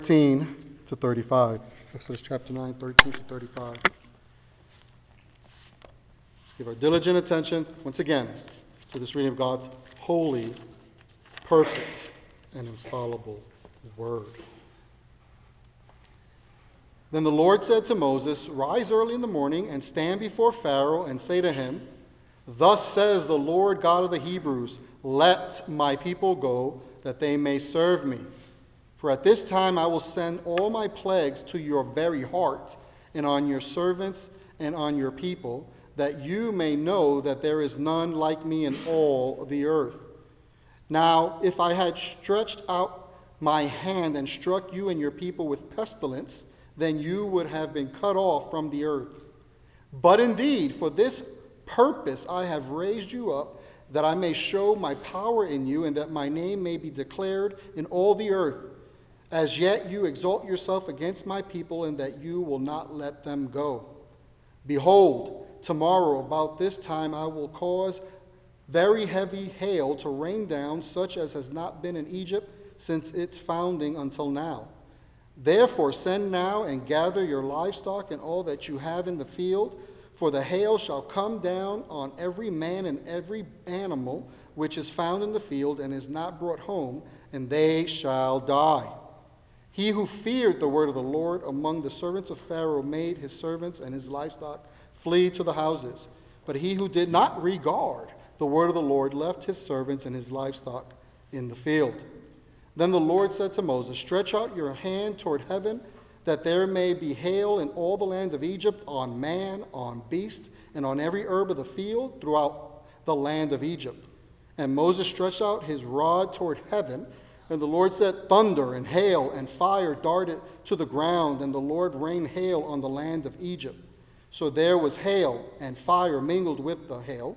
13 to 35. Exodus chapter 9, 13 to 35. Let's give our diligent attention, once again, to this reading of God's holy, perfect, and infallible word. Then the Lord said to Moses, "Rise early in the morning and stand before Pharaoh and say to him, 'Thus says the Lord God of the Hebrews, let my people go, that they may serve me. For at this time I will send all my plagues to your very heart, and on your servants and on your people, that you may know that there is none like me in all the earth. Now, if I had stretched out my hand and struck you and your people with pestilence, then you would have been cut off from the earth. But indeed, for this purpose I have raised you up, that I may show my power in you, and that my name may be declared in all the earth. As yet you exalt yourself against my people, and that you will not let them go. Behold, tomorrow about this time I will cause very heavy hail to rain down, such as has not been in Egypt since its founding until now. Therefore send now and gather your livestock and all that you have in the field, for the hail shall come down on every man and every animal which is found in the field and is not brought home, and they shall die. He who feared the word of the Lord among the servants of Pharaoh made his servants and his livestock flee to the houses. But he who did not regard the word of the Lord left his servants and his livestock in the field. Then the Lord said to Moses, stretch out your hand toward heaven, that there may be hail in all the land of Egypt, on man, on beast, and on every herb of the field throughout the land of Egypt. And Moses stretched out his rod toward heaven, and the Lord said, thunder and hail and fire darted to the ground, and the Lord rained hail on the land of Egypt. So there was hail and fire mingled with the hail,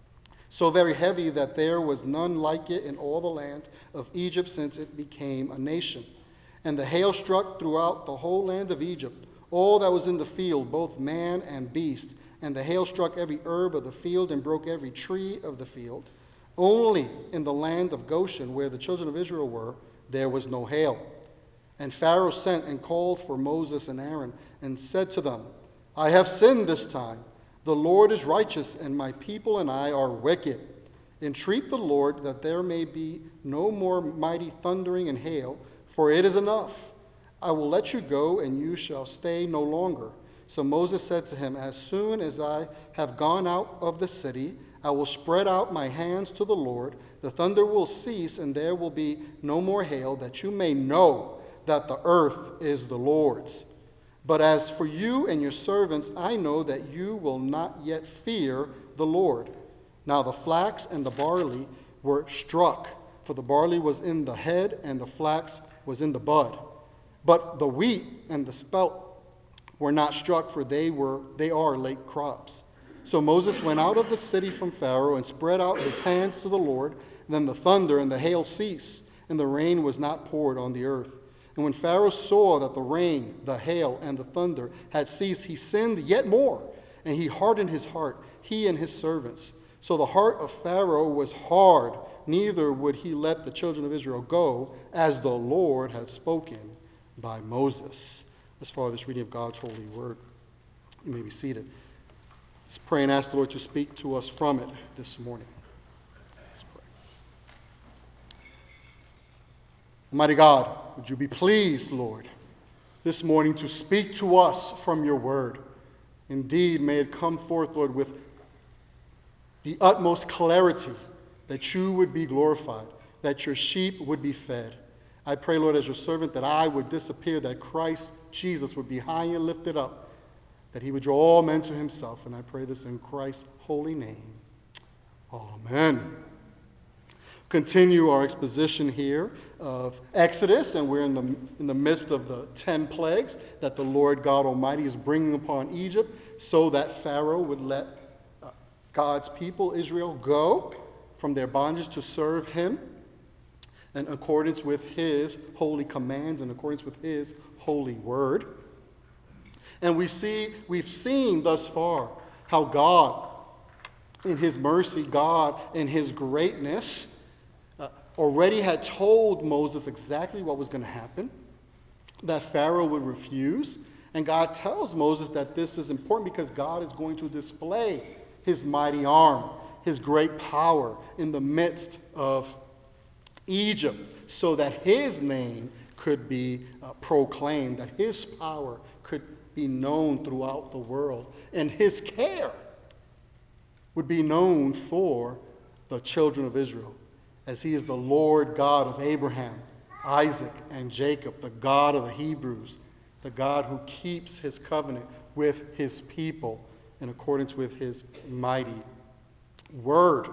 so very heavy that there was none like it in all the land of Egypt since it became a nation. And the hail struck throughout the whole land of Egypt, all that was in the field, both man and beast. And the hail struck every herb of the field and broke every tree of the field. Only in the land of Goshen, where the children of Israel were, there was no hail. And Pharaoh sent and called for Moses and Aaron and said to them, I have sinned this time. The Lord is righteous, and my people and I are wicked. Entreat the Lord that there may be no more mighty thundering and hail, for it is enough. I will let you go, and you shall stay no longer. So Moses said to him, as soon as I have gone out of the city, I will spread out my hands to the Lord. The thunder will cease, and there will be no more hail, that you may know that the earth is the Lord's. But as for you and your servants, I know that you will not yet fear the Lord. Now the flax and the barley were struck, for the barley was in the head and the flax was in the bud. But the wheat and the spelt were not struck, for they are late crops. So Moses went out of the city from Pharaoh and spread out his hands to the Lord. Then the thunder and the hail ceased, and the rain was not poured on the earth. And when Pharaoh saw that the rain, the hail, and the thunder had ceased, he sinned yet more, and he hardened his heart, he and his servants. So the heart of Pharaoh was hard, neither would he let the children of Israel go, as the Lord had spoken by Moses. As far as this reading of God's holy word, you may be seated. Let's pray and ask the Lord to speak to us from it this morning. Let's pray. Almighty God, would you be pleased, Lord, this morning to speak to us from your word. Indeed, may it come forth, Lord, with the utmost clarity, that you would be glorified, that your sheep would be fed. I pray, Lord, as your servant, that I would disappear, that Christ Jesus would be high and lifted up, that he would draw all men to himself. And I pray this in Christ's holy name. Amen. Continue our exposition here of Exodus, and we're in the midst of the 10 plagues that the Lord God Almighty is bringing upon Egypt, so that Pharaoh would let God's people, Israel, go from their bondage to serve him in accordance with his holy commands, in accordance with his holy word. And we've seen thus far how God, in his mercy, God, in his greatness, already had told Moses exactly what was going to happen. that Pharaoh would refuse. And God tells Moses that this is important because God is going to display his mighty arm, his great power in the midst of Egypt, so that his name could be proclaimed, that his power could be known throughout the world, and his care would be known for the children of Israel, as he is the Lord God of Abraham, Isaac, and Jacob, the God of the Hebrews, the God who keeps his covenant with his people in accordance with his mighty word.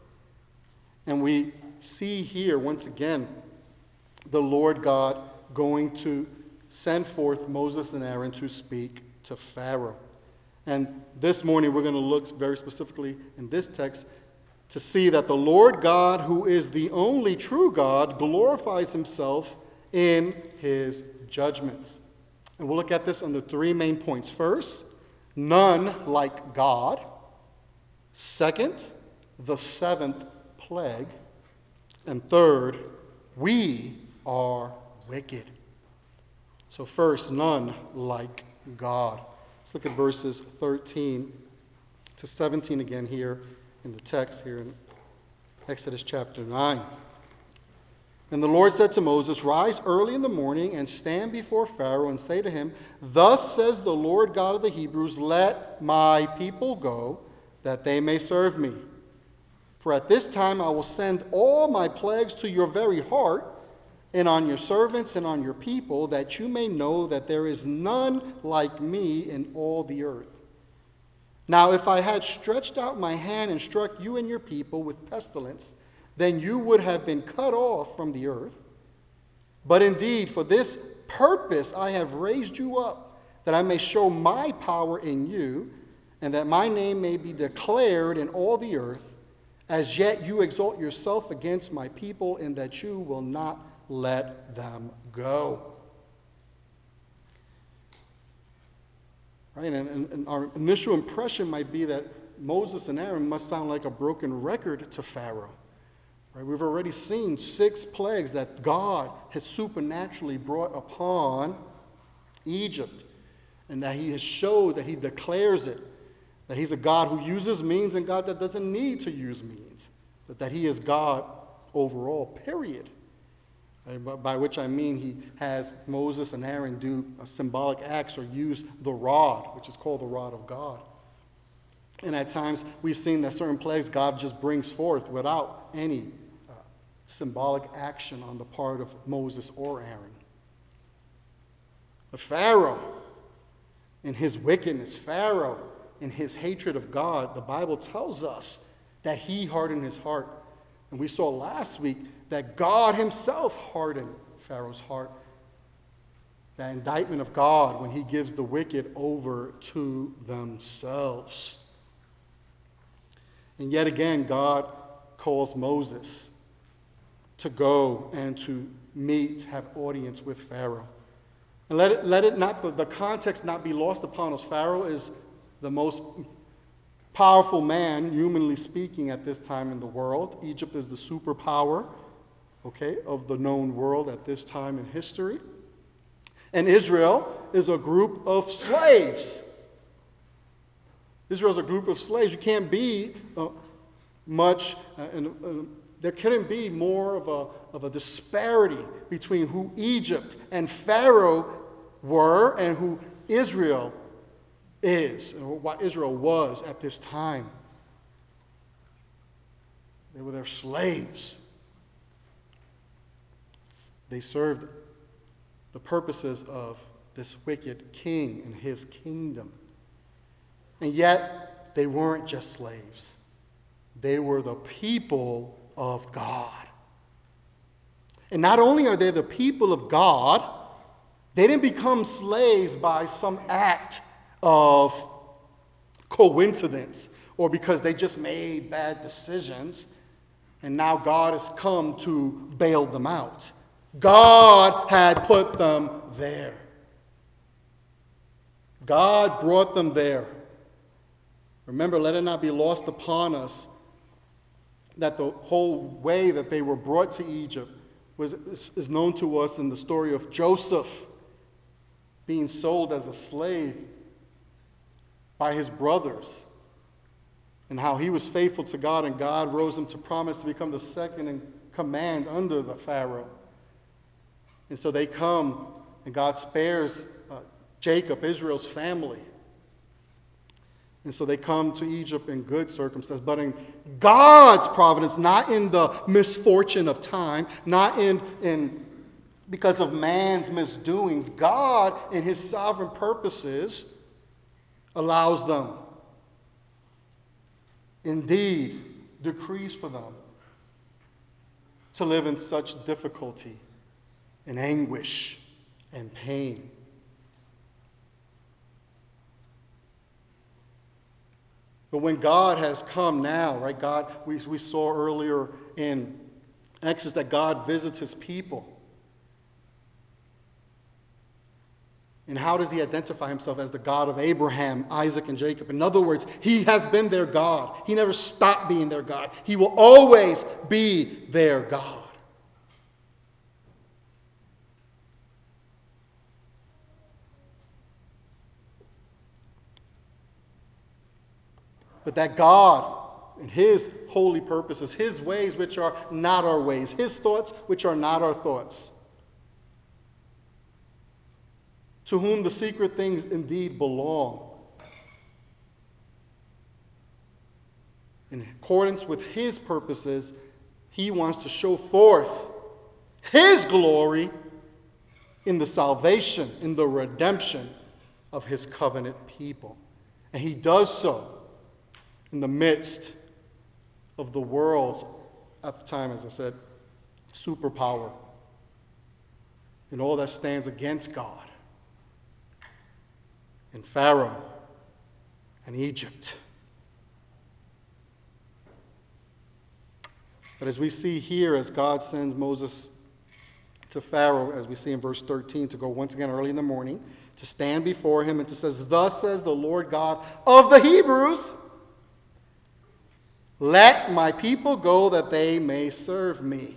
And we see here, once again, the Lord God going to send forth Moses and Aaron to speak to Pharaoh. And this morning we're going to look very specifically in this text to see that the Lord God, who is the only true God, glorifies himself in his judgments. And we'll look at this under three main points. First, none like God. Second, the seventh plague. And third, we are wicked. So first, none like God. Let's look at verses 13 to 17 again here in the text here in Exodus chapter 9. And the Lord said to Moses, "Rise early in the morning and stand before Pharaoh and say to him, 'Thus says the Lord God of the Hebrews, let my people go, that they may serve me. For at this time I will send all my plagues to your very heart, and on your servants and on your people, that you may know that there is none like me in all the earth. Now if I had stretched out my hand and struck you and your people with pestilence, then you would have been cut off from the earth. But indeed, for this purpose I have raised you up, that I may show my power in you, and that my name may be declared in all the earth. As yet you exalt yourself against my people, in that you will not let them go.'" Right? And our initial impression might be that Moses and Aaron must sound like a broken record to Pharaoh. Right? We've already seen 6 plagues that God has supernaturally brought upon Egypt, and that he has showed that he declares it, that he's a God who uses means and God that doesn't need to use means, but that he is God overall, period. By which I mean he has Moses and Aaron do symbolic acts or use the rod, which is called the rod of God. And at times we've seen that certain plagues God just brings forth without any symbolic action on the part of Moses or Aaron. But Pharaoh, in his wickedness, Pharaoh, in his hatred of God, the Bible tells us that he hardened his heart. And we saw last week that God himself hardened Pharaoh's heart. That indictment of God when he gives the wicked over to themselves. And yet again, God calls Moses to go and to meet, have audience with Pharaoh. And let it not, the context not be lost upon us. Pharaoh is the most powerful man, humanly speaking, at this time in the world. Egypt is the superpower, of the known world at this time in history. And Israel is a group of slaves. Israel is a group of slaves. You can't be there couldn't be more of a disparity between who Egypt and Pharaoh were and who Israel is, and what Israel was at this time. They were their slaves. They served the purposes of this wicked king and his kingdom. And yet, they weren't just slaves. They were the people of God. And not only are they the people of God, they didn't become slaves by some act of coincidence or because they just made bad decisions and now God has come to bail them out. God had put them there. God brought them there. Remember, let it not be lost upon us that the whole way that they were brought to Egypt is known to us in the story of Joseph. being sold as a slave by his brothers, and how he was faithful to God, and God rose him to promise to become the second in command under the Pharaoh. And so they come, and God spares Jacob, Israel's family. And so they come to Egypt in good circumstance, but in God's providence, not in the misfortune of time, not in because of man's misdoings. God, in his sovereign purposes, allows them, indeed, decrees for them to live in such difficulty and anguish and pain. But when God has come now, right, God, we saw earlier in Exodus that God visits his people. And how does he identify himself as the God of Abraham, Isaac, and Jacob? In other words, he has been their God. He never stopped being their God. He will always be their God. But that God, and his holy purposes, his ways which are not our ways, his thoughts which are not our thoughts, to whom the secret things indeed belong, in accordance with his purposes, he wants to show forth his glory in the salvation, in the redemption of his covenant people. And he does so in the midst of the world's, at the time, as I said, superpower, and all that stands against God, and Pharaoh and Egypt. But as we see here, as God sends Moses to Pharaoh, as we see in verse 13, to go once again early in the morning, to stand before him and to say, "Thus says the Lord God of the Hebrews, let my people go that they may serve me."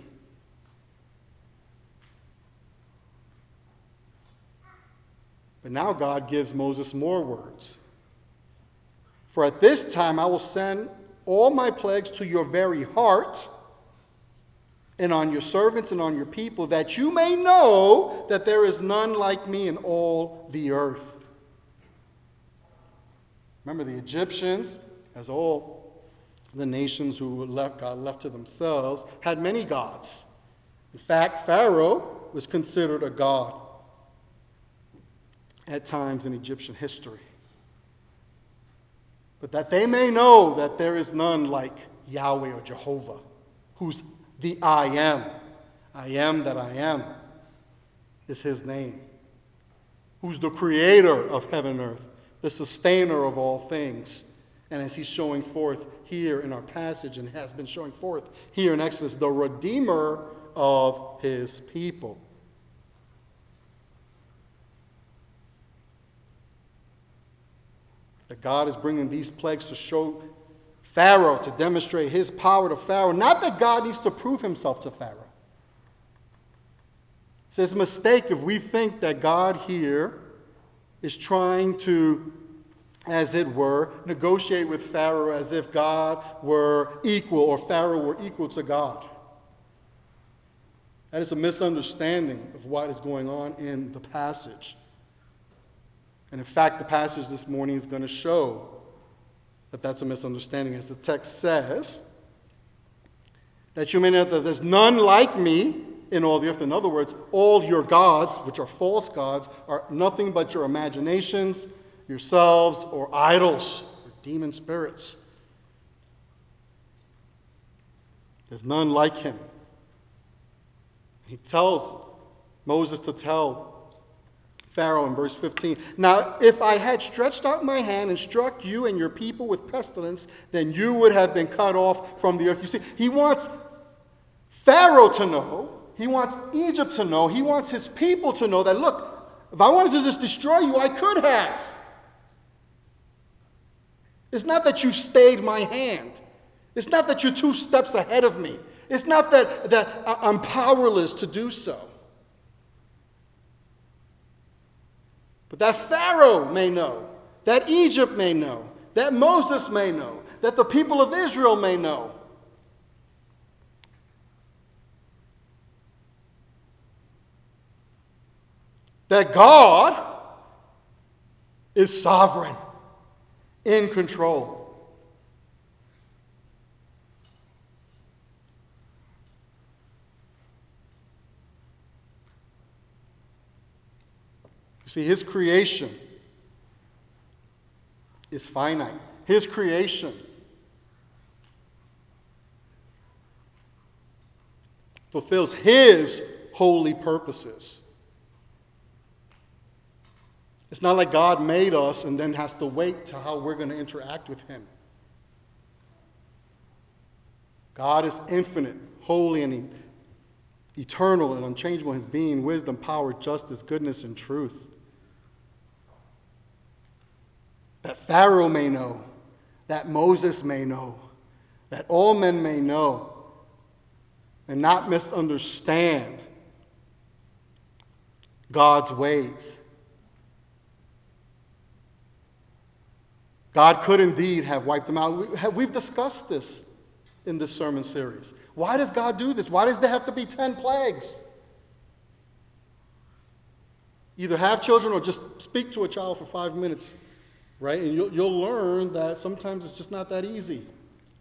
But now God gives Moses more words. "For at this time I will send all my plagues to your very heart, and on your servants and on your people, that you may know that there is none like me in all the earth." Remember, the Egyptians, as all the nations who God left to themselves, had many gods. In fact, Pharaoh was considered a god at times in Egyptian history. But that they may know that there is none like Yahweh or Jehovah, who's the I am that I am, is his name, who's the creator of heaven and earth, the sustainer of all things. And as he's showing forth here in our passage, and has been showing forth here in Exodus, the redeemer of his people. That God is bringing these plagues to show Pharaoh, to demonstrate his power to Pharaoh. Not that God needs to prove himself to Pharaoh. So it's a mistake if we think that God here is trying to, as it were, negotiate with Pharaoh as if God were equal, or Pharaoh were equal to God. That is a misunderstanding of what is going on in the passage. And in fact, the passage this morning is going to show that that's a misunderstanding. As the text says, that you may know that there's none like me in all the earth. In other words, all your gods, which are false gods, are nothing but your imaginations, yourselves, or idols, or demon spirits. There's none like him. He tells Moses to tell Pharaoh in verse 15, "Now if I had stretched out my hand and struck you and your people with pestilence, then you would have been cut off from the earth." You see, he wants Pharaoh to know, he wants Egypt to know, he wants his people to know that, look, if I wanted to just destroy you, I could have. It's not that you stayed my hand. It's not that you're 2 steps ahead of me. It's not that I'm powerless to do so. but that Pharaoh may know, that Egypt may know, that Moses may know, that the people of Israel may know. That God is sovereign, in control. You see, his creation is finite. His creation fulfills his holy purposes. It's not like God made us and then has to wait to how we're going to interact with him. God is infinite, holy, and eternal and unchangeable in his being, wisdom, power, justice, goodness, and truth. That Pharaoh may know, that Moses may know, that all men may know, and not misunderstand God's ways. God could indeed have wiped them out. We've discussed this in this sermon series. Why does God do this? Why does there have to be 10 plagues? Either have children or just speak to a child for 5 minutes, right? And you'll learn that sometimes it's just not that easy. You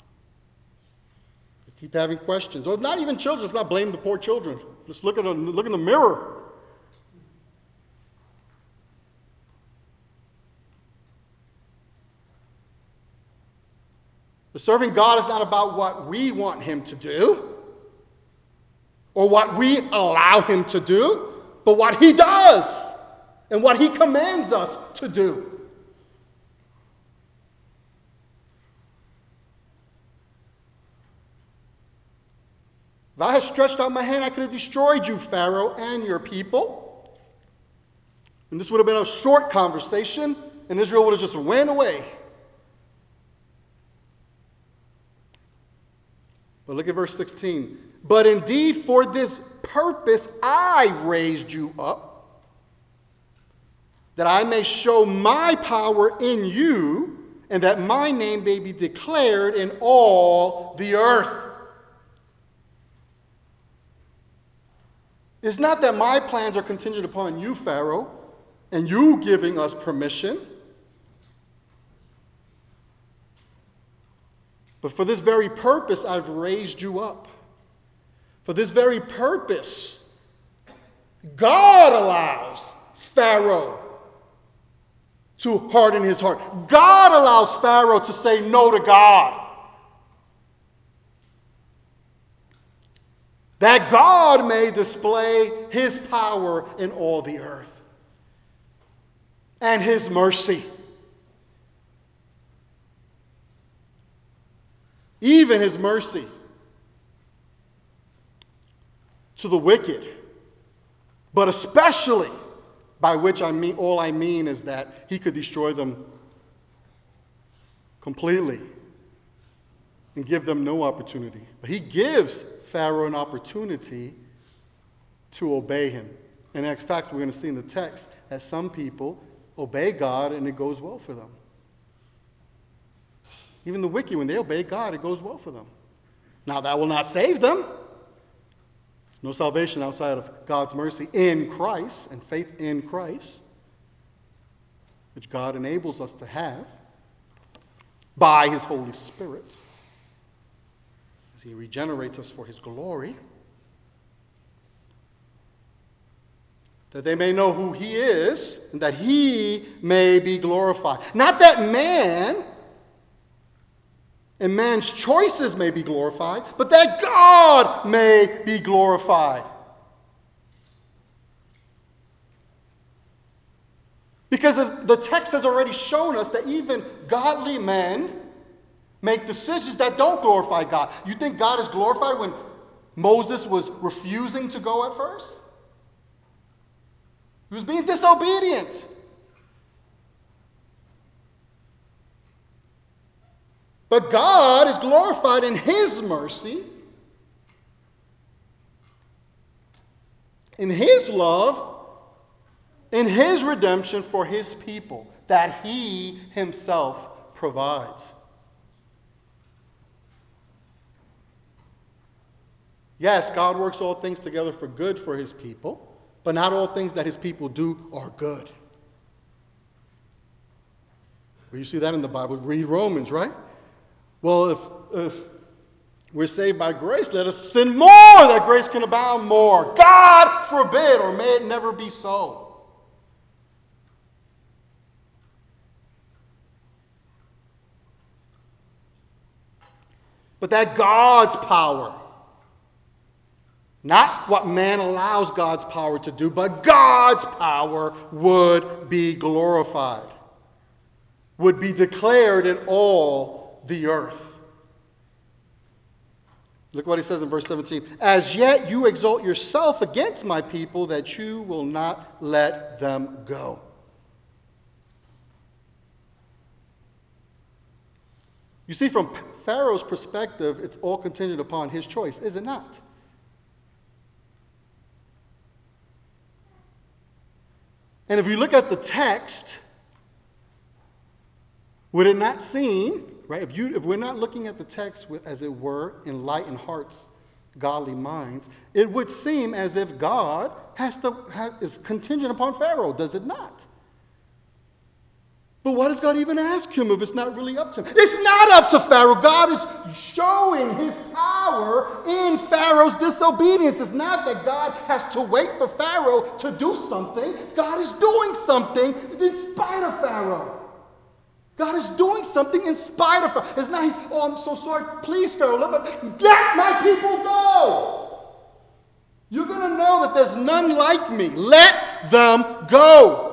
keep having questions. Or not even children. Let's not blame the poor children. Just look in the mirror. But serving God is not about what we want him to do or what we allow him to do, but what he does and what he commands us to do. If I had stretched out my hand, I could have destroyed you, Pharaoh, and your people. And this would have been a short conversation, and Israel would have just went away. But look at verse 16. But indeed for this purpose I raised you up, that I may show my power in you, and that my name may be declared in all the earth. It's not that my plans are contingent upon you, Pharaoh, and you giving us permission. But for this very purpose, I've raised you up. For this very purpose, God allows Pharaoh to harden his heart. God allows Pharaoh to say no to God. That God may display his power in all the earth and his mercy. Even his mercy to the wicked, but especially, by which I mean, all I mean is that he could destroy them completely and give them no opportunity. But he gives Pharaoh an opportunity to obey him. And in fact, we're going to see in the text that some people obey God and it goes well for them. Even the wicked, when they obey God, it goes well for them. Now, that will not save them. There's no salvation outside of God's mercy in Christ and faith in Christ, which God enables us to have by his Holy Spirit as he regenerates us for his glory, that they may know who he is and that he may be glorified. Not that man and man's choices may be glorified, but that God may be glorified. Because the text has already shown us that even godly men make decisions that don't glorify God. You think God is glorified when Moses was refusing to go at first? He was being disobedient. But God is glorified in his mercy, in his love, in his redemption for his people that he himself provides. Yes, God works all things together for good for his people, but not all things that his people do are good. Well, you see that in the Bible. Read Romans, right? Well, if we're saved by grace, let us sin more that grace can abound more. God forbid, or may it never be so. But that God's power, not what man allows God's power to do, but God's power would be glorified, would be declared in all the earth. Look what he says in verse 17. As yet you exalt yourself against my people, that you will not let them go. You see, from Pharaoh's perspective, it's all contingent upon his choice, is it not? And if you look at the text, would it not seem, right? If we're not looking at the text with, as it were, enlightened hearts, godly minds, it would seem as if God is contingent upon Pharaoh, does it not? But why does God even ask him if it's not really up to him? It's not up to Pharaoh. God is showing his power in Pharaoh's disobedience. It's not that God has to wait for Pharaoh to do something. God is doing something in spite of Pharaoh. God is doing something in spite of Pharaoh. It's not I'm so sorry. Please, Pharaoh, let my people go. You're going to know that there's none like me. Let them go.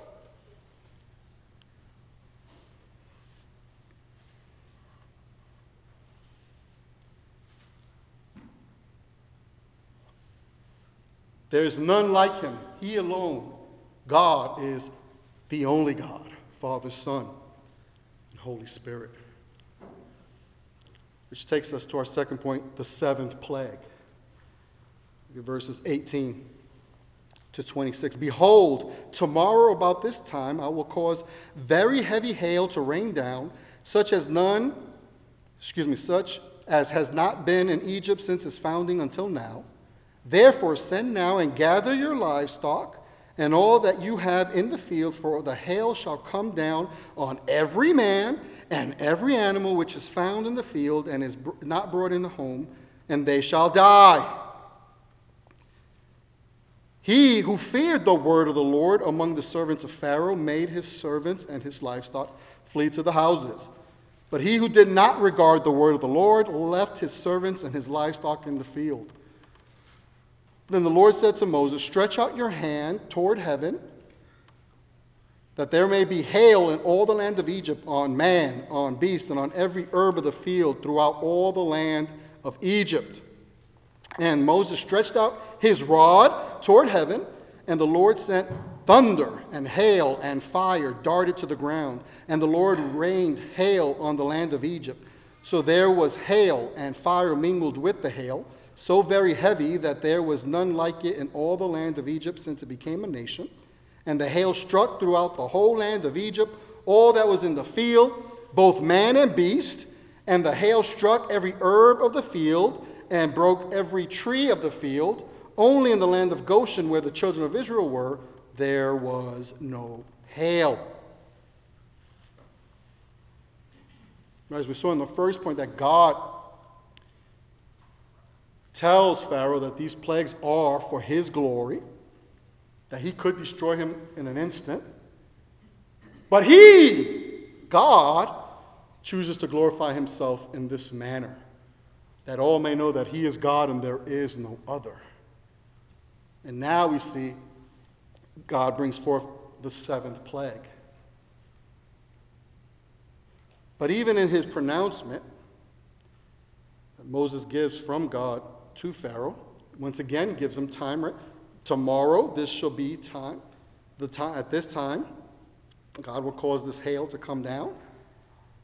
There is none like him. He alone. God is the only God, Father, Son, and Holy Spirit. Which takes us to our second point, the seventh plague. Verses 18 to 26. Behold, tomorrow about this time I will cause very heavy hail to rain down, such as has not been in Egypt since its founding until now. Therefore send now and gather your livestock and all that you have in the field, for the hail shall come down on every man and every animal which is found in the field and is not brought into home, and they shall die. He who feared the word of the Lord among the servants of Pharaoh made his servants and his livestock flee to the houses. But he who did not regard the word of the Lord left his servants and his livestock in the field. Then the Lord said to Moses, stretch out your hand toward heaven, that there may be hail in all the land of Egypt, on man, on beast, and on every herb of the field throughout all the land of Egypt. And Moses stretched out his rod toward heaven, and the Lord sent thunder and hail and fire darted to the ground. And the Lord rained hail on the land of Egypt. So there was hail and fire mingled with the hail, so very heavy that there was none like it in all the land of Egypt since it became a nation. And the hail struck throughout the whole land of Egypt, all that was in the field, both man and beast. And the hail struck every herb of the field and broke every tree of the field. Only in the land of Goshen, where the children of Israel were, there was no hail. As we saw in the first point, that God tells Pharaoh that these plagues are for his glory, that he could destroy him in an instant. But he, God, chooses to glorify himself in this manner, that all may know that he is God and there is no other. And now we see God brings forth the seventh plague. But even in his pronouncement that Moses gives from God to Pharaoh, once again gives him time. Right? Tomorrow, this shall be time. At this time, God will cause this hail to come down,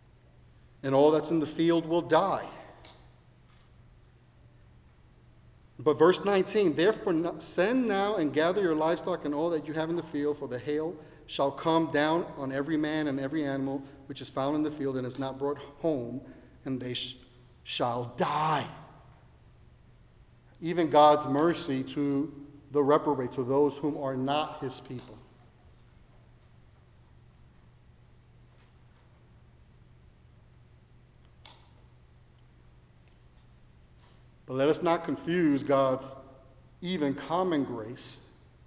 and all that's in the field will die. But verse 19, therefore send now and gather your livestock and all that you have in the field, for the hail shall come down on every man and every animal which is found in the field and is not brought home, and they shall die. Even God's mercy to the reprobate, to those whom are not his people. But let us not confuse God's even common grace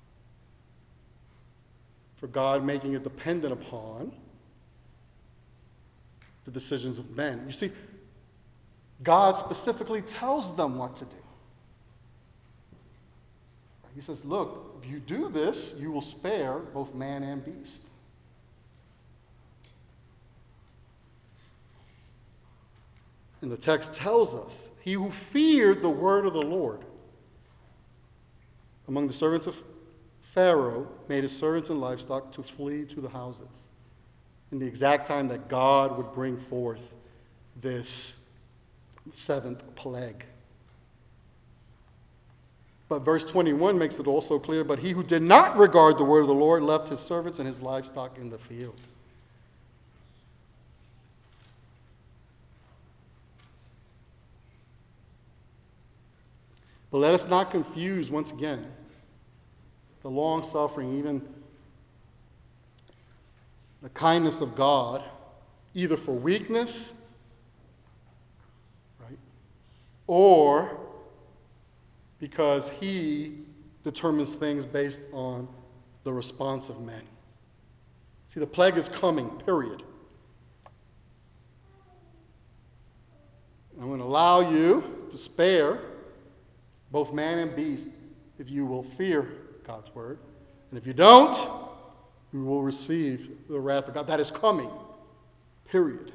for God making it dependent upon the decisions of men. You see, God specifically tells them what to do. He says, look, if you do this, you will spare both man and beast. And the text tells us, he who feared the word of the Lord among the servants of Pharaoh made his servants and livestock to flee to the houses in the exact time that God would bring forth this seventh plague. But verse 21 makes it also clear, but he who did not regard the word of the Lord left his servants and his livestock in the field. But let us not confuse, once again, the long-suffering, even the kindness of God, either for weakness, right, or because he determines things based on the response of men. See, the plague is coming, period. I'm going to allow you to spare both man and beast if you will fear God's word. And if you don't, you will receive the wrath of God. That is coming, period.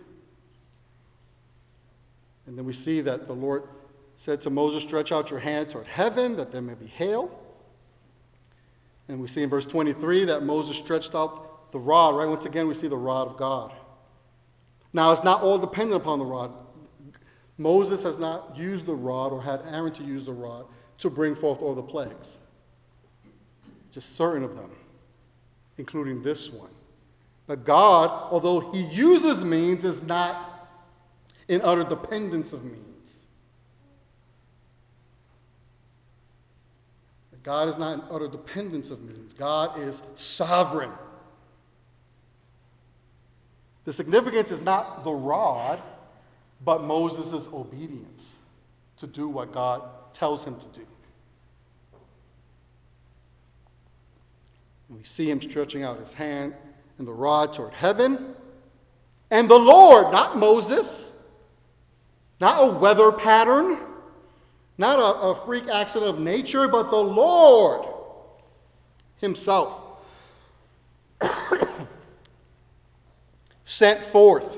And then we see that the Lord said to Moses, stretch out your hand toward heaven that there may be hail. And we see in verse 23 that Moses stretched out the rod, right? Once again, we see the rod of God. Now, it's not all dependent upon the rod. Moses has not used the rod or had Aaron to use the rod to bring forth all the plagues. Just certain of them, including this one. But God, although he uses means, is not in utter dependence of means. God is not in utter dependence of means. God is sovereign. The significance is not the rod, but Moses' obedience to do what God tells him to do. And we see him stretching out his hand and the rod toward heaven. And the Lord, not Moses, not a weather pattern, not a freak accident of nature, but the Lord himself sent forth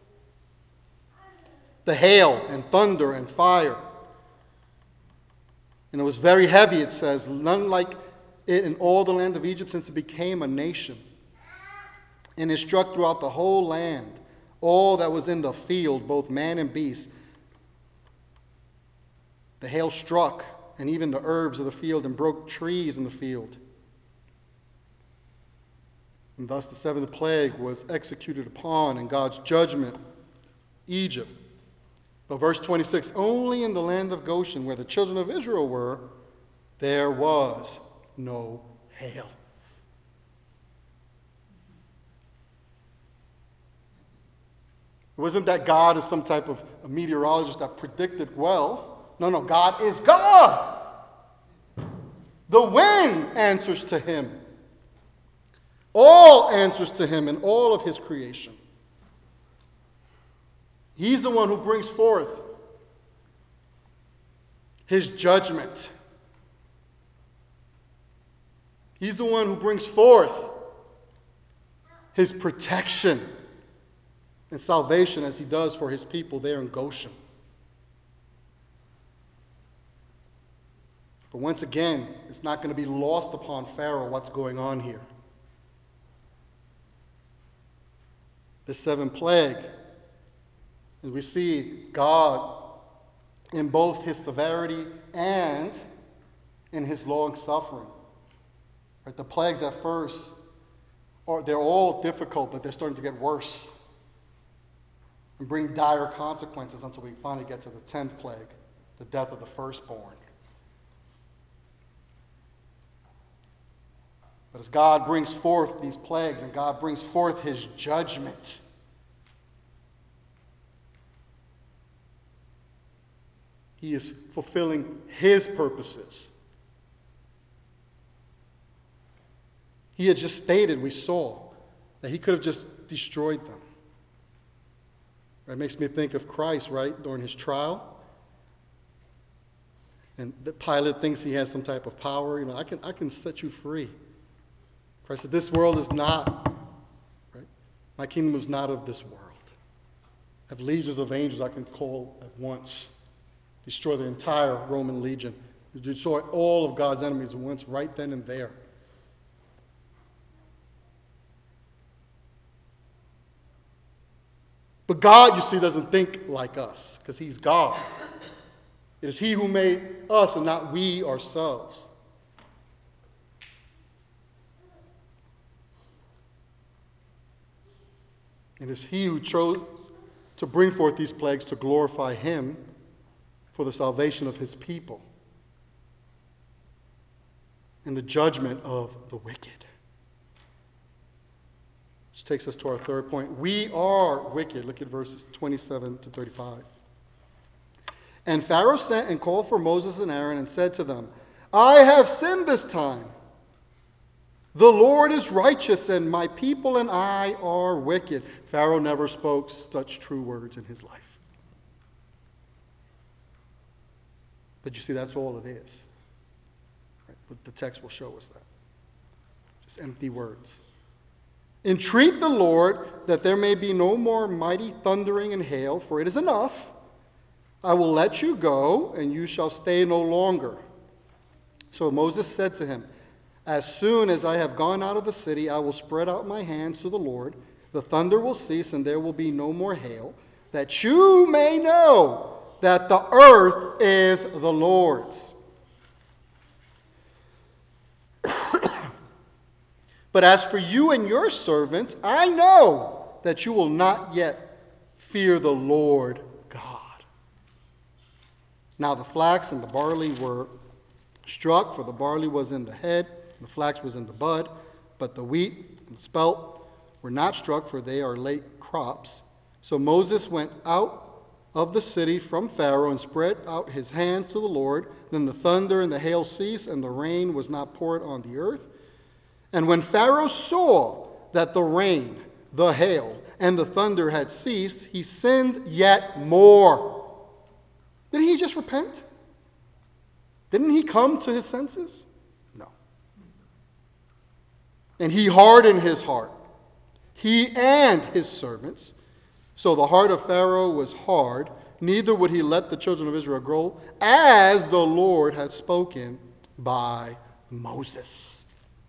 the hail and thunder and fire. And it was very heavy, it says, none like it in all the land of Egypt since it became a nation. And it struck throughout the whole land, all that was in the field, both man and beast. The hail struck, and even the herbs of the field, and broke trees in the field. And thus the seventh plague was executed upon, in God's judgment, Egypt. But verse 26, only in the land of Goshen, where the children of Israel were, there was no hail. It wasn't that God is some type of a meteorologist that predicted well. No, God is God. The wind answers to him. All answers to him in all of his creation. He's the one who brings forth his judgment. He's the one who brings forth his protection and salvation as he does for his people there in Goshen. But once again, it's not going to be lost upon Pharaoh what's going on here. The seventh plague, and we see God in both his severity and in his long suffering. Right? The plagues at first, they're all difficult, but they're starting to get worse and bring dire consequences until we finally get to the 10th plague, the death of the firstborn. But as God brings forth these plagues and God brings forth his judgment, he is fulfilling his purposes. He had just stated, we saw, that he could have just destroyed them. It makes me think of Christ, right, during his trial. And the Pilate thinks he has some type of power. I can set you free. Christ said, this world is not, right? My kingdom is not of this world. I have legions of angels I can call at once. Destroy the entire Roman legion. Destroy all of God's enemies at once, right then and there. But God, you see, doesn't think like us, because he's God. It is he who made us and not we ourselves. It is he who chose to bring forth these plagues to glorify him for the salvation of his people and the judgment of the wicked. Which takes us to our third point. We are wicked. Look at verses 27 to 35. And Pharaoh sent and called for Moses and Aaron and said to them, I have sinned this time. The Lord is righteous, and my people and I are wicked. Pharaoh never spoke such true words in his life. But you see, that's all it is. Right? But the text will show us that. Just empty words. Entreat the Lord that there may be no more mighty thundering and hail, for it is enough. I will let you go, and you shall stay no longer. So Moses said to him, as soon as I have gone out of the city, I will spread out my hands to the Lord. The thunder will cease, and there will be no more hail, that you may know that the earth is the Lord's. But as for you and your servants, I know that you will not yet fear the Lord God. Now the flax and the barley were struck, for the barley was in the head, the flax was in the bud, but the wheat and the spelt were not struck, for they are late crops. So Moses went out of the city from Pharaoh and spread out his hands to the Lord. Then the thunder and the hail ceased, and the rain was not poured on the earth. And when Pharaoh saw that the rain, the hail, and the thunder had ceased, he sinned yet more. Didn't he just repent? Didn't he come to his senses? No. And he hardened his heart, he and his servants. So the heart of Pharaoh was hard, neither would he let the children of Israel go, as the Lord had spoken by Moses.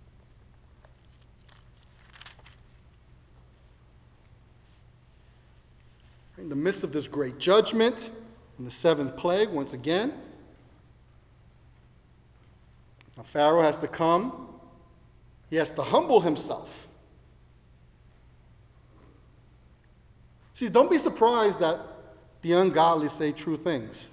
In the midst of this great judgment, in the seventh plague, once again, now Pharaoh has to come. He has to humble himself. See, don't be surprised that the ungodly say true things.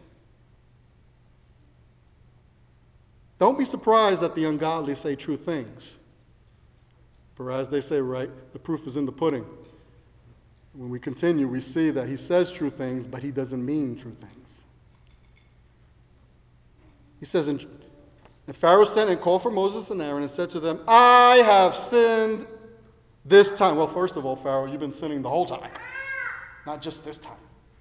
Don't be surprised that the ungodly say true things. For as they say, right, the proof is in the pudding. When we continue, we see that he says true things, but he doesn't mean true things. He says, and Pharaoh sent and called for Moses and Aaron and said to them, I have sinned this time. Well, first of all, Pharaoh, you've been sinning the whole time, not just this time.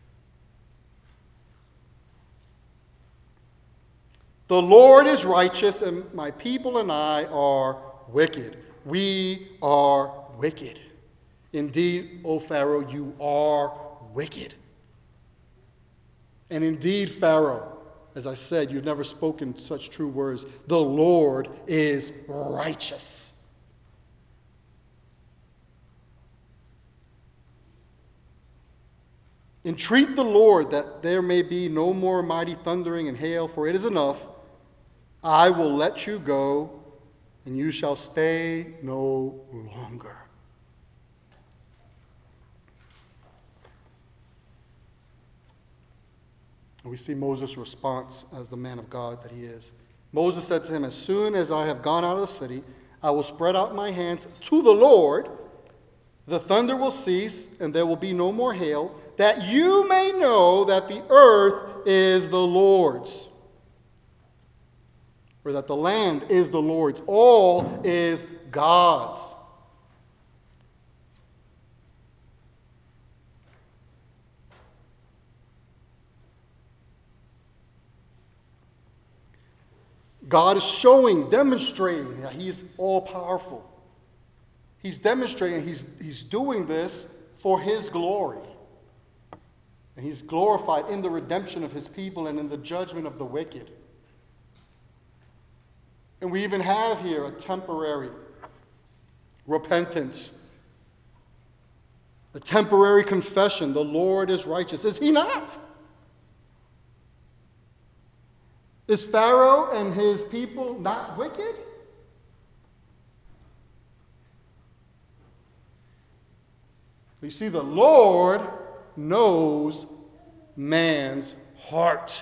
The Lord is righteous, and my people and I are wicked. We are wicked. Indeed, O Pharaoh, you are wicked. And indeed, Pharaoh, as I said, you've never spoken such true words. The Lord is righteous. Entreat the Lord that there may be no more mighty thundering and hail, for it is enough. I will let you go, and you shall stay no longer. And we see Moses' response as the man of God that he is. Moses said to him, as soon as I have gone out of the city, I will spread out my hands to the Lord. The thunder will cease, and there will be no more hail, that you may know that the earth is the Lord's, or that the land is the Lord's. All is God's. God is showing, demonstrating that he is all-powerful. He's demonstrating, he's doing this for his glory. And he's glorified in the redemption of his people and in the judgment of the wicked. And we even have here a temporary repentance, a temporary confession. The Lord is righteous. Is he not? Is Pharaoh and his people not wicked? You see, the Lord knows man's heart.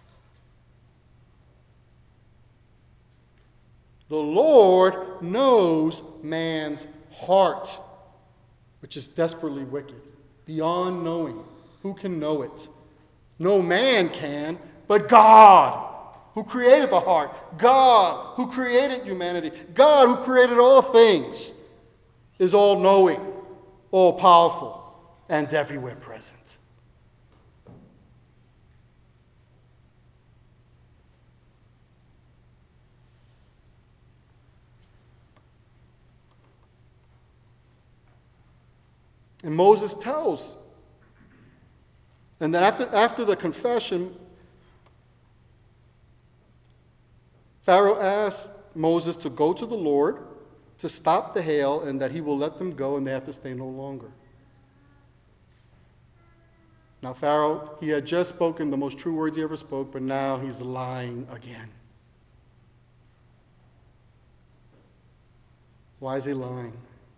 The Lord knows man's heart, which is desperately wicked, beyond knowing. Who can know it? No man can, but God, who created the heart, God, who created humanity, God, who created all things, is all-knowing, all-powerful, and everywhere present. And Moses tells, and then after the confession, Pharaoh asked Moses to go to the Lord to stop the hail and that he will let them go and they have to stay no longer. Now Pharaoh, he had just spoken the most true words he ever spoke, but now he's lying again. Why is he lying?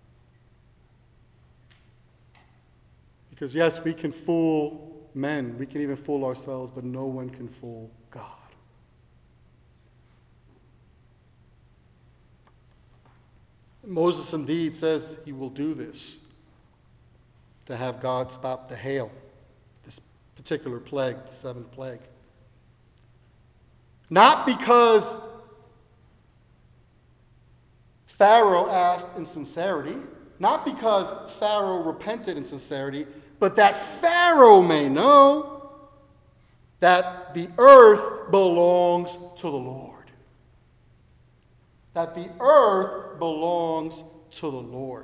Because yes, we can fool men, we can even fool ourselves, but no one can fool God. Moses indeed says he will do this to have God stop the hail, this particular plague, the seventh plague. Not because Pharaoh asked in sincerity, not because Pharaoh repented in sincerity, but that Pharaoh may know that the earth belongs to the Lord. That the earth belongs to the Lord.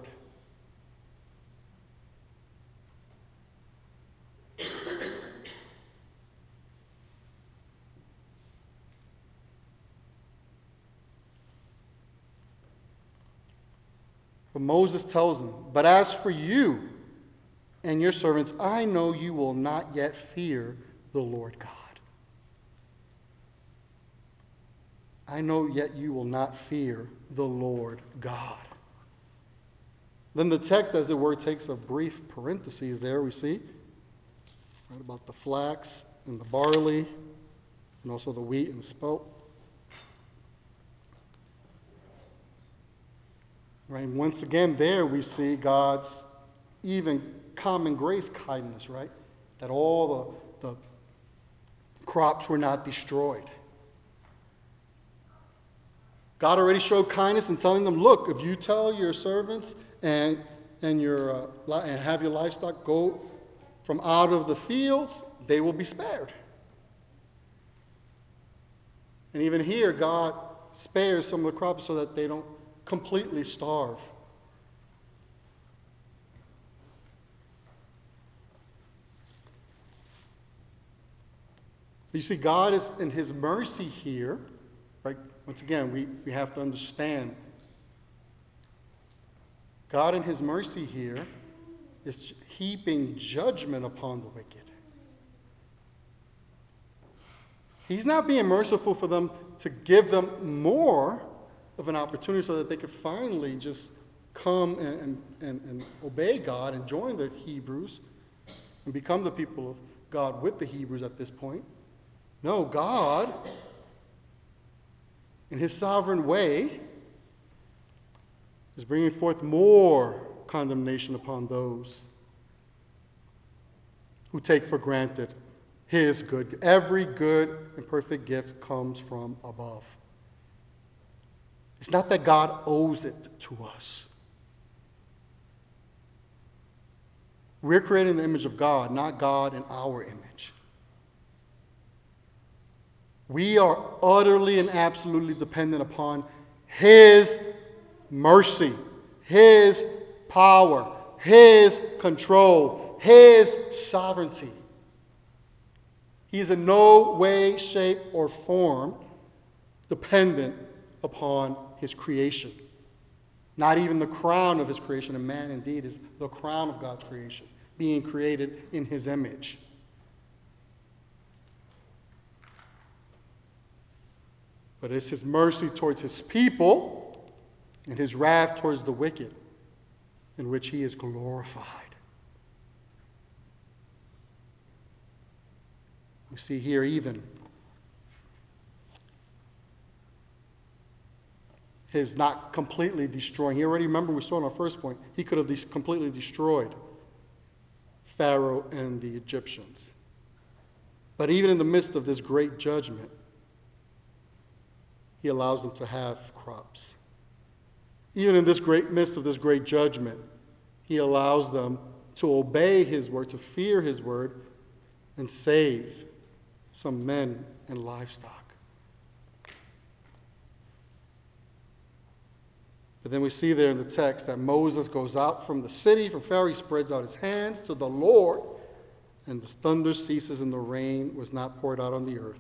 But Moses tells him, but as for you and your servants, I know you will not yet fear the Lord God. I know yet you will not fear the Lord God. Then the text, as it were, takes a brief parenthesis there, we see, right, about the flax and the barley, and also the wheat and the spelt. Right, and once again there we see God's even common grace kindness, right? That all the crops were not destroyed. God already showed kindness in telling them, look, if you tell your servants and have your livestock go from out of the fields, they will be spared. And even here, God spares some of the crops so that they don't completely starve. You see, God is in his mercy here, right? Once again, we have to understand God in his mercy here is heaping judgment upon the wicked. He's not being merciful for them to give them more of an opportunity so that they could finally just come and obey God and join the Hebrews and become the people of God with the Hebrews at this point. No, God, in his sovereign way, is bringing forth more condemnation upon those who take for granted his good. Every good and perfect gift comes from above. It's not that God owes it to us. We're created in the image of God, not God in our image. We are utterly and absolutely dependent upon his mercy, his power, his control, his sovereignty. He is in no way, shape, or form dependent upon his creation. Not even the crown of his creation, and man indeed is the crown of God's creation, being created in his image. But it's his mercy towards his people and his wrath towards the wicked in which he is glorified. We see here even his not completely destroying. He already, remember, we saw in our first point, he could have completely destroyed Pharaoh and the Egyptians. But even in the midst of this great judgment, he allows them to have crops. Even in this midst of this great judgment, he allows them to obey his word, to fear his word, and save some men and livestock. But then we see there in the text that Moses goes out from the city, from Pharaoh, he spreads out his hands to the Lord, and the thunder ceases and the rain was not poured out on the earth.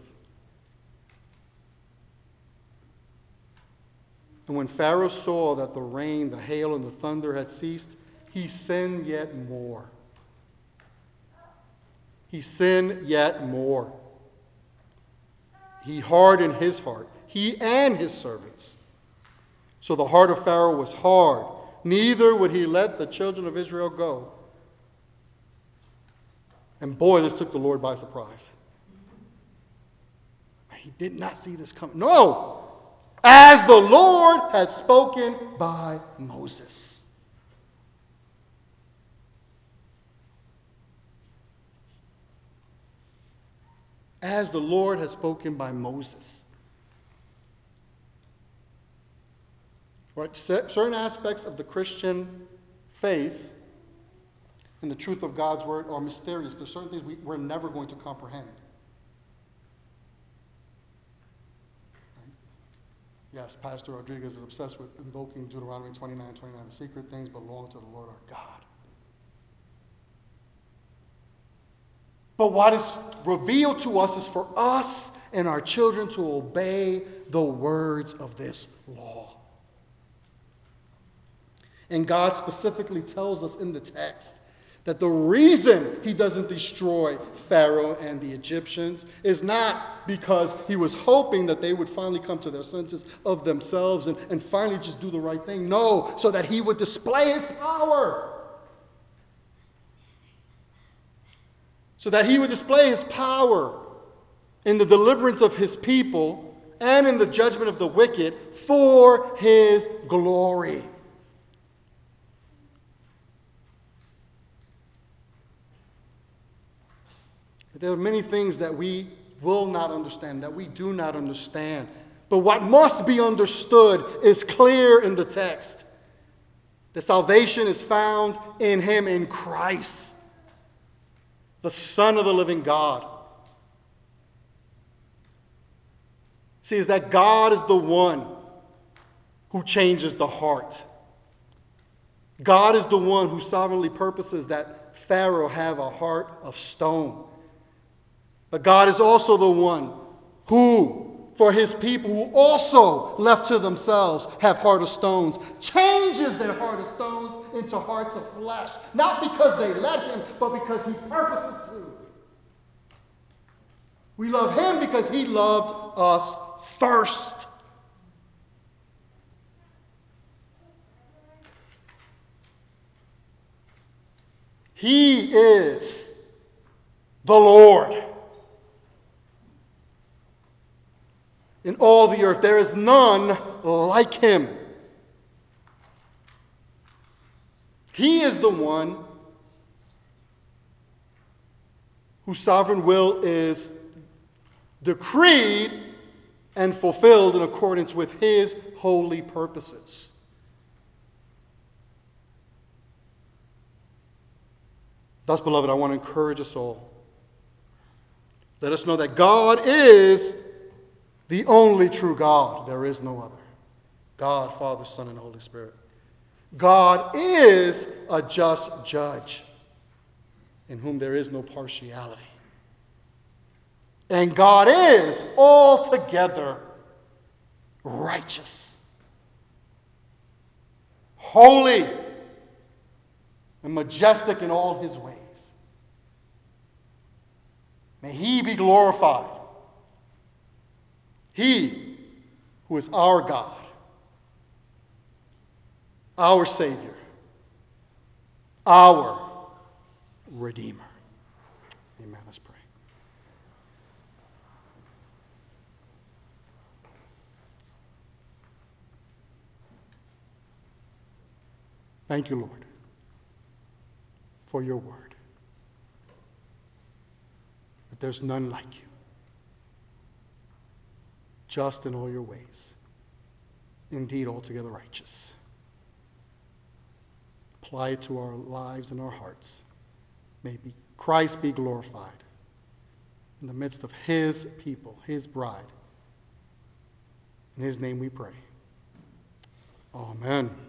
And when Pharaoh saw that the rain, the hail, and the thunder had ceased, he sinned yet more. He sinned yet more. He hardened his heart, he and his servants. So the heart of Pharaoh was hard, neither would he let the children of Israel go. And boy, this took the Lord by surprise. He did not see this coming. No! As the Lord had spoken by Moses. As the Lord has spoken by Moses. Right? Certain aspects of the Christian faith and the truth of God's word are mysterious. There's certain things we're never going to comprehend. Yes, Pastor Rodriguez is obsessed with invoking Deuteronomy 29:29. The secret things belong to the Lord our God. But what is revealed to us is for us and our children to obey the words of this law. And God specifically tells us in the text that the reason he doesn't destroy Pharaoh and the Egyptians is not because he was hoping that they would finally come to their senses of themselves and finally just do the right thing. No, so that he would display his power. So that he would display his power in the deliverance of his people and in the judgment of the wicked for his glory. There are many things that we will not understand, that we do not understand. But what must be understood is clear in the text. The salvation is found in him, in Christ, the Son of the living God. See, is that God is the one who changes the heart. God is the one who sovereignly purposes that Pharaoh have a heart of stone. But God is also the one who, for his people who also, left to themselves, have heart of stones, changes their heart of stones into hearts of flesh. Not because they let him, but because he purposes to. We love him because he loved us first. He is the Lord. In all the earth, there is none like him. He is the one whose sovereign will is decreed and fulfilled in accordance with his holy purposes. Thus, beloved, I want to encourage us all. Let us know that God is the only true God. There is no other. God, Father, Son, and Holy Spirit. God is a just judge in whom there is no partiality. And God is altogether righteous, holy, and majestic in all his ways. May he be glorified. He who is our God, our Savior, our Redeemer. Amen. Let's pray. Thank you, Lord, for your word. That there's none like you. Just in all your ways. Indeed, altogether righteous. Apply it to our lives and our hearts. May Christ be glorified in the midst of his people, his bride. In his name we pray. Amen.